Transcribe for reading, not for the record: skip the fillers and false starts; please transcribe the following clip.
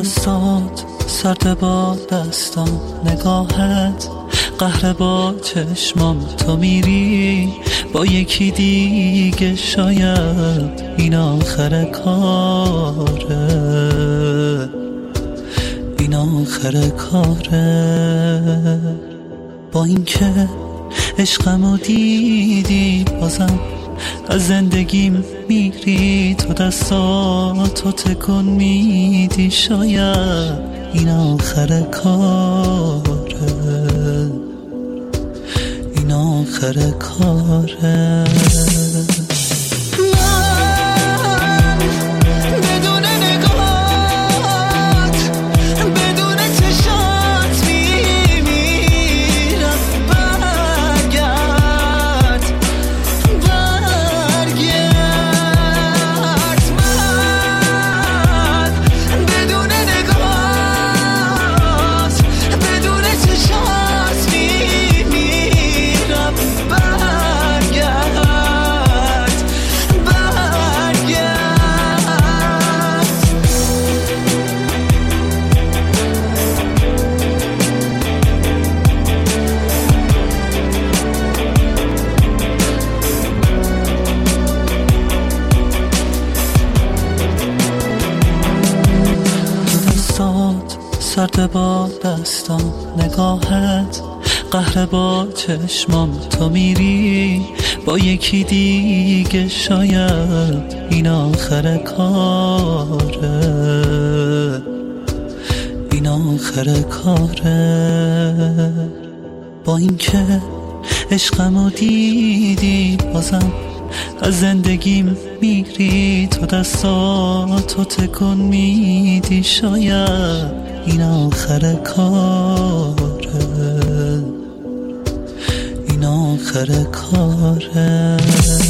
دستات سرد با دستام، نگاهت قهر با چشمام. تو میری با یکی دیگه، شاید این آخر کاره، این آخر کاره. با اینکه عشقمو دیدی بازم از زندگیم میری، تو دستاتو تکون میدی، شاید این آخر کاره، این آخر کاره. سرد با دستام، نگاهت قهر با چشمام. تو میری با یکی دیگه، شاید این آخر کاره، این آخر کاره. با اینکه عشقمو دیدی بازم از زندگیم میری، تو دستاتو تکون میدی، شاید این آخر کاره، این آخر کاره.